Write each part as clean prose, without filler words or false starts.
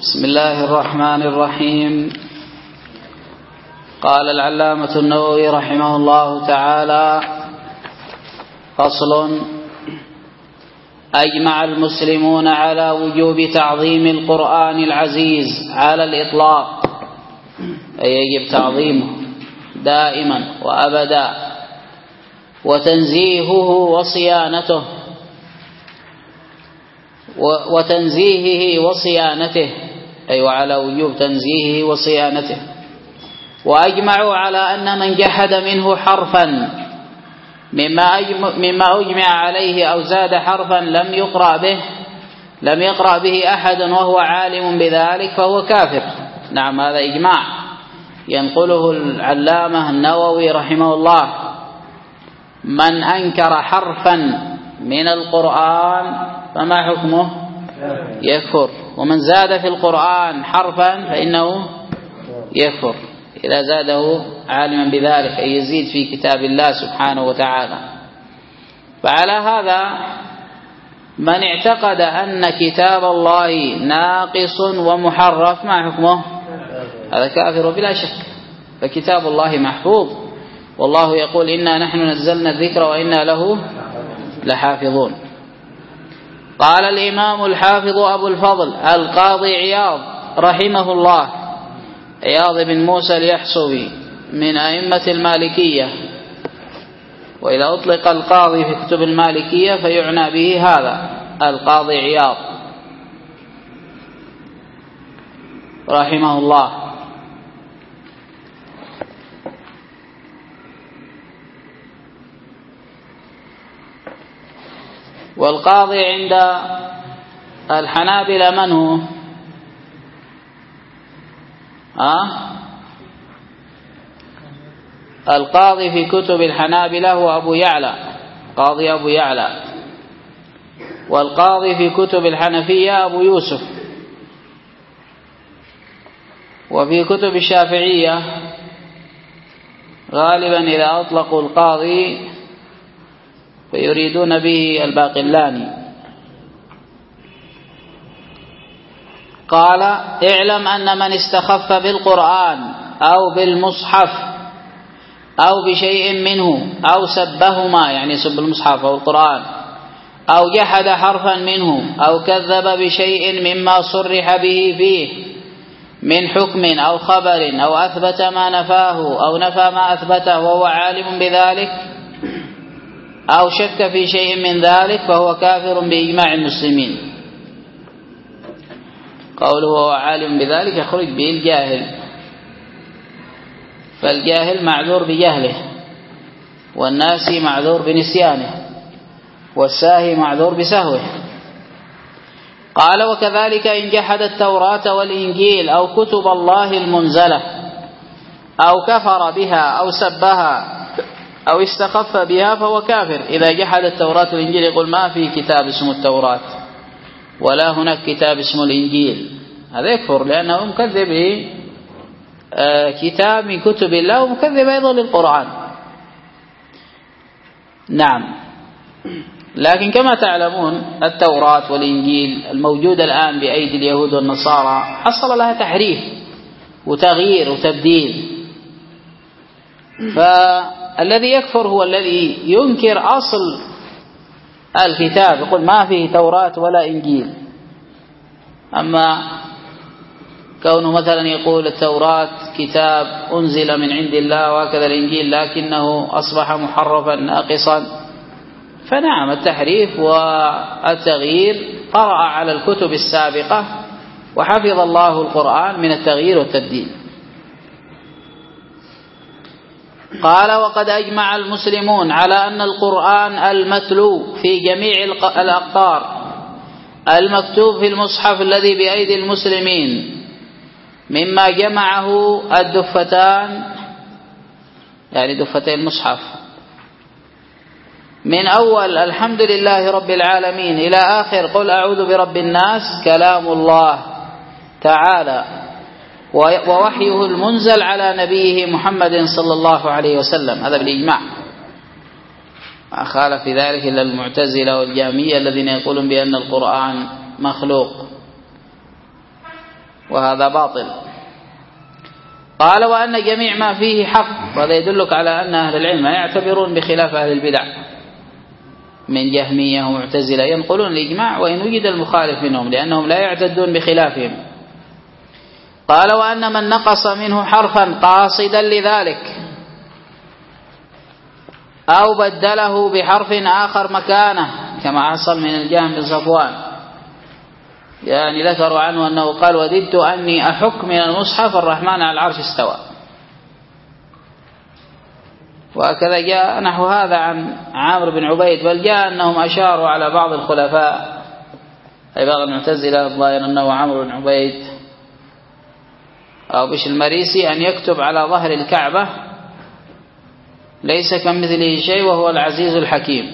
بسم الله الرحمن الرحيم. قال العلامة النووي رحمه الله تعالى: فصل: أجمع المسلمون على وجوب تعظيم القرآن العزيز على الإطلاق، أي يجب تعظيمه دائما وأبدا، وتنزيهه وصيانته أي وعلى وجوب تنزيهه وصيانته. وأجمعوا على أن من جحد منه حرفا مما أجمع عليه أو زاد حرفا لم يقرأ به أحد وهو عالم بذلك فهو كافر. نعم، هذا إجماع ينقله العلامة النووي رحمه الله: من أنكر حرفا من القرآن فما حكمه؟ يكفر. ومن زاد في القرآن حرفا فإنه يكفر إذا زاده عالما بذلك، أي يزيد في كتاب الله سبحانه وتعالى. فعلى هذا من اعتقد أن كتاب الله ناقص ومحرف ما حكمه؟ هذا كافر بلا شك. فكتاب الله محفوظ، والله يقول: إنا نحن نزلنا الذكر وإنا له لحافظون. قال الإمام الحافظ أبو الفضل القاضي عياض رحمه الله، عياض بن موسى اليحصبي من أئمة المالكية، وإذا أطلق القاضي في كتب المالكية فيعنى به هذا القاضي عياض رحمه الله. والقاضي عند الحنابلة من هو؟ القاضي في كتب الحنابلة هو أبو يعلى، قاضي أبو يعلى. والقاضي في كتب الحنفية أبو يوسف. وفي كتب الشافعية غالبا إذا أطلقوا القاضي فيريدون به الباقلاني. قال: اعلم أن من استخف بالقرآن أو بالمصحف أو بشيء منه أو سبهما، يعني سب المصحف أو القرآن، أو جحد حرفا منه أو كذب بشيء مما صرح به فيه من حكم أو خبر أو أثبت ما نفاه أو نفى ما أثبته وهو عالم بذلك أو شك في شيء من ذلك فهو كافر بإجماع المسلمين. قوله هو عالم بذلك يخرج به الجاهل، فالجاهل معذور بجهله، والناسي معذور بنسيانه، والساهي معذور بسهوه. قال: وكذلك إن جحد التوراة والإنجيل أو كتب الله المنزلة أو كفر بها أو سبها أو استخف بها فهو كافر. إذا جحد التوراة والإنجيل يقول ما في كتاب اسمه التوراة ولا هناك كتاب اسمه الإنجيل، هذا يكفر لأنه مكذب كتاب من كتب الله ومكذب أيضا للقرآن. نعم، لكن كما تعلمون التوراة والإنجيل الموجودة الآن بأيدي اليهود والنصارى حصل لها تحريف وتغيير وتبديل. فالذي يكفر هو الذي ينكر أصل الكتاب، يقول ما فيه توراة ولا إنجيل. أما كونه مثلا يقول التوراة كتاب أنزل من عند الله وهكذا الإنجيل لكنه أصبح محرفا ناقصا، فنعم التحريف والتغيير طرأ على الكتب السابقة، وحفظ الله القرآن من التغيير والتبديل. قال: وقد أجمع المسلمون على أن القرآن المتلو في جميع الأقطار المكتوب في المصحف الذي بأيدي المسلمين مما جمعه الدفتان، يعني دفتي المصحف، من أول الحمد لله رب العالمين إلى آخر قل أعوذ برب الناس، كلام الله تعالى ووحيه المنزل على نبيه محمد صلى الله عليه وسلم، هذا بالإجماع. ما خالف في ذلك إلا المعتزلة والجهمية الذين يقولون بأن القرآن مخلوق. وهذا باطل. قال وأن جميع ما فيه حق، وهذا يدلك على أن أهل العلم يعتبرون بخلاف أهل البدع من جهمية ومعتزلة، ينقلون الإجماع وإن وجد المخالف منهم لأنهم لا يعتدون بخلافهم. قال وأن من نقص منه حرفا قاصدا لذلك أو بدله بحرف آخر مكانه كما حصل من الجهم بن صفوان، يعني ذكروا عنه أنه قال وددت أني أحك من المصحف الرحمن على العرش استوى، وهكذا جاء نحو هذا عن عامر بن عبيد، بل جاء أنهم أشاروا على بعض الخلفاء أي بعض المعتزلة الظاهر أنه عمرو بن عبيد أو بشر المريسي أن يكتب على ظهر الكعبة ليس كمثله شيء وهو العزيز الحكيم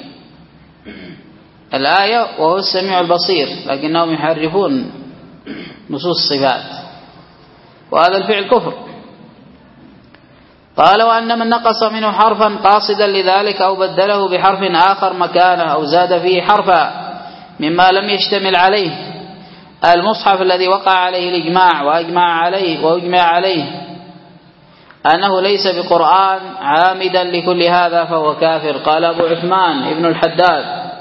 الآية وهو السميع البصير، لكنهم يحرفون نصوص الصفات، وهذا الفعل كفر. قال وأن من نقص منه حرفا قاصدا لذلك أو بدله بحرف آخر مكانه أو زاد فيه حرفا مما لم يشتمل عليه المصحف الذي وقع عليه الإجماع وأجمع عليه أنه ليس بقرآن عامدا لكل هذا فهو كافر. قال أبو عثمان ابن الحداد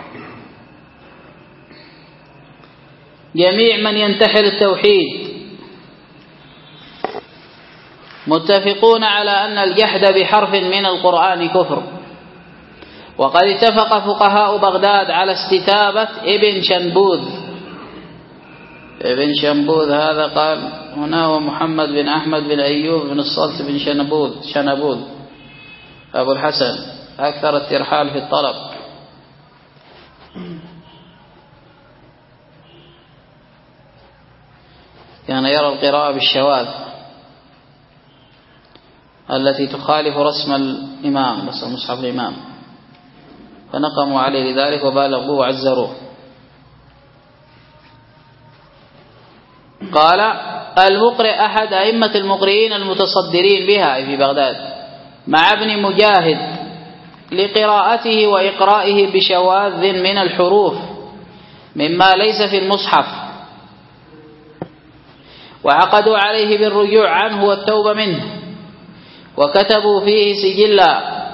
جميع من ينتحل التوحيد متفقون على أن الجحد بحرف من القرآن كفر، وقد اتفق فقهاء بغداد على استتابة ابن شنبوذ هذا قال هنا ومحمد بن أحمد بن أيوب بن الصلت بن شنبوذ أبو الحسن أكثر الترحال في الطلب، كان يرى القراءة بالشواذ التي تخالف رسم الإمام رسم مصحف الإمام، فنقموا عليه لذلك وبالغوه وعزروه. قال المقرئ أحد أئمة المقرئين المتصدرين بها في بغداد مع ابن مجاهد لقراءته وإقرائه بشواذ من الحروف مما ليس في المصحف، وعقدوا عليه بالرجوع عنه والتوبة منه، وكتبوا فيه سجلا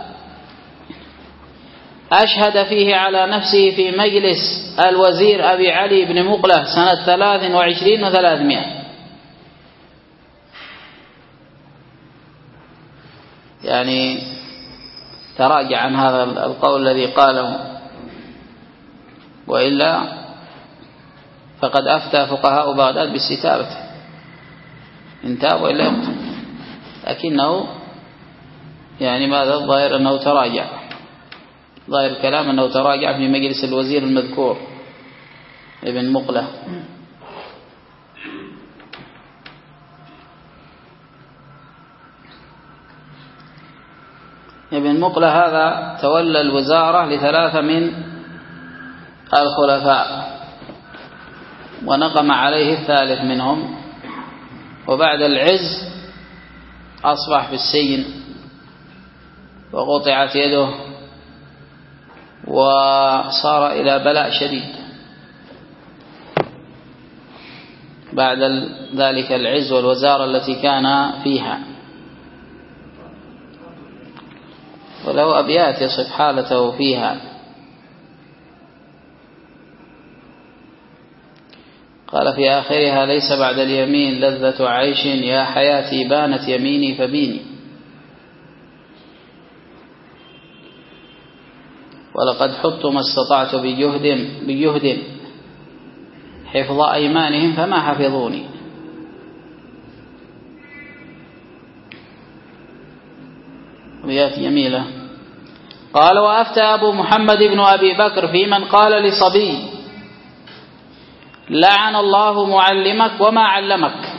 أشهد فيه على نفسه في مجلس الوزير أبي علي بن مقلة سنة 23 و300. يعني تراجع عن هذا القول الذي قاله، وإلا فقد أفتى فقهاء بغداد باستتابته إن تاب وإلا يقتل، لكنه يعني ماذا الظاهر أنه تراجع، ظاهر الكلام أنه تراجع في مجلس الوزير المذكور ابن مقلة. ابن مقلة هذا تولى الوزارة ل3 من الخلفاء ونقم عليه الثالث منهم، وبعد العز أصبح في السجن وقطعت يده وصار إلى بلاء شديد بعد ذلك العز والوزارة التي كان فيها. وله أبيات يصف حالته فيها، قال في آخرها ليس بعد اليمين لذة عيش يا حياتي بانت يميني فبيني، ولقد حط ما استطعت بجهد حفظ أيمانهم فما حفظوني. أبيات جميلة. قال وأفتى أبو محمد بن أبي بكر في من قال لصبي لعن الله معلمك وما علمك،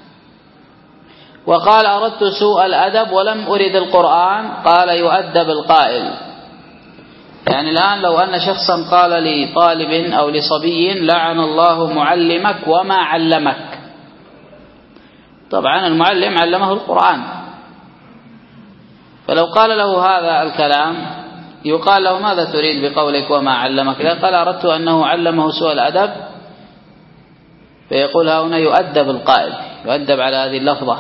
وقال أردت سوء الأدب ولم أرد القرآن، قال يؤدب القائل. يعني الآن لو أن شخصا قال لطالب أو لصبي لعن الله معلمك وما علمك، طبعا المعلم علمه القرآن، فلو قال له هذا الكلام يقال له ماذا تريد بقولك وما علمك؟ لا، قال أردت أنه علمه سوء الأدب فيقول ها هنا يؤدب القائل، يؤدب على هذه اللفظة.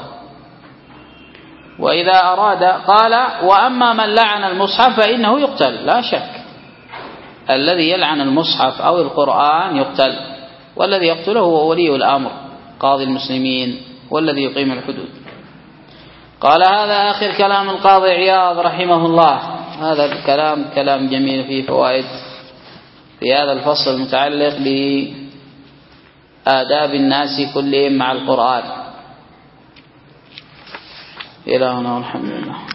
وإذا أراد قال وأما من لعن المصحف فإنه يقتل، لا شك الذي يلعن المصحف أو القرآن يقتل، والذي يقتله هو ولي الأمر قاضي المسلمين والذي يقيم الحدود. قال هذا آخر كلام القاضي عياض رحمه الله. هذا الكلام كلام جميل فيه فوائد في هذا الفصل المتعلق بآداب الناس كلهم مع القرآن. إلى هنا والحمد لله.